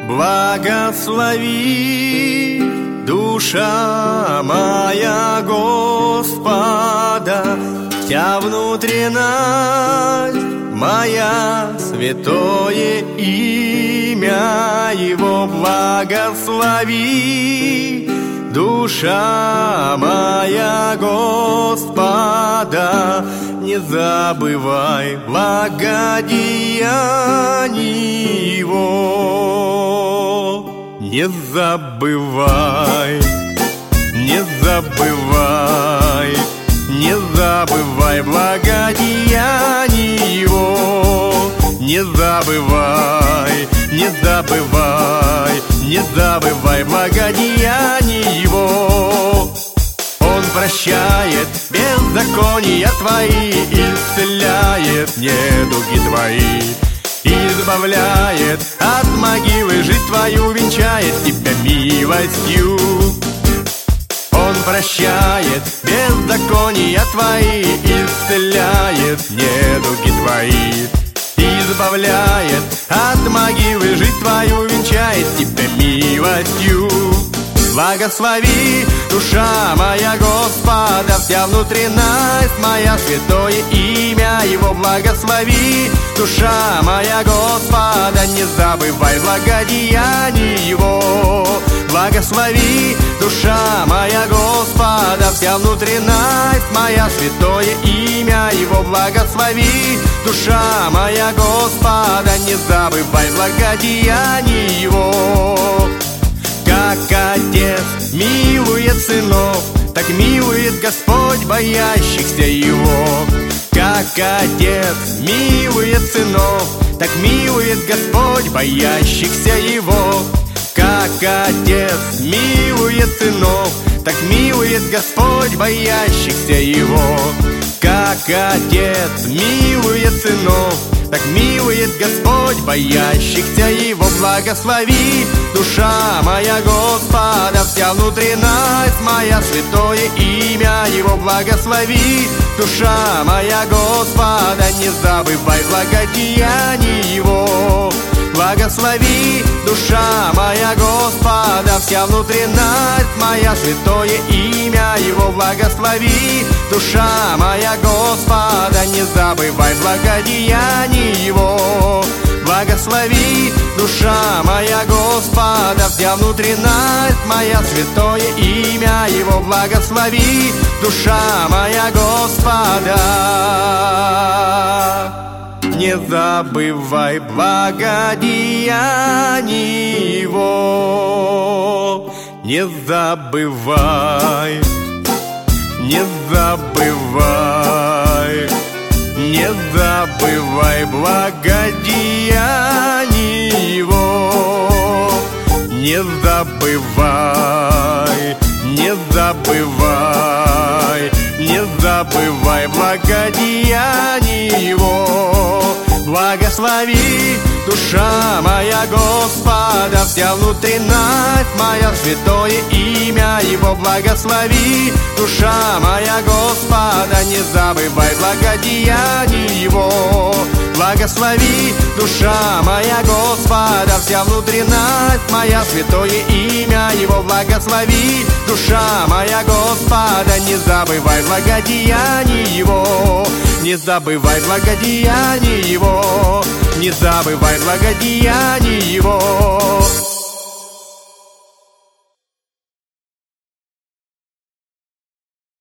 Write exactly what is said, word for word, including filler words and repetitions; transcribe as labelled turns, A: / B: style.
A: Благослови, душа моя, Господа, вся внутренность моя, святое имя Его. Благослови, душа моя, Господа, не забывай благодеяний Его. Не забывай, не забывай, не забывай благодеяний Его. Не забывай, не забывай, не забывай благодеяний Его. Он прощает беззакония твои, исцеляет недуги твои, избавляет от могилы жизнь твою, венчает тебя милостью. Он прощает беззакония твои, исцеляет недуги твои, избавляет от могилы жизнь твою, венчает тебя милостью. Благослови, душа моя, Господа, вся внутренность моя, святое имя Его. Благослови, душа моя, Господа, не забывай благодеяний Его. Благослови, душа моя, Господа, вся внутренность моя, святое имя Его. Благослови, душа моя, Господа, не забывай благодеяний Его. Как Отец милует сынов, так милует Господь боящихся Его. Как Отец милует сынов, так милует Господь боящихся Его. Как Отец милует сынов, так милует Господь боящихся Его. Как Отец милует сынов, так милует Господь боящихся Его. Благослови, душа моя, Господа, вся внутренность моя, святое имя Его. Благослови, душа моя, Господа, не забывай благодеяний Его. Благослови, душа моя, Господа, вся внутренность моя, святое имя Его. Благослови, душа моя, Господа, не забывай благодеяний Его. Благослови, душа моя, Господа, вся внутренность моя, святое имя Его. Благослови, душа моя, Господа, не забывай благодеяний Его. Не забывай, не забывай, не забывай благодеяний Его. Не забывай, не забывай, не забывай благодеяний Его. Благослови, душа моя, Господа, вся внутренность моя, святое имя Его. Благослови, душа моя, Господа, не забывай благодеяний Его. Благослови, душа моя, Господа, вся внутренность моя, святое имя Его. Благослови, душа моя, Господа, не забывай благодеяний Его. Не забывай благодеяний Его, не забывай благодеяний Его.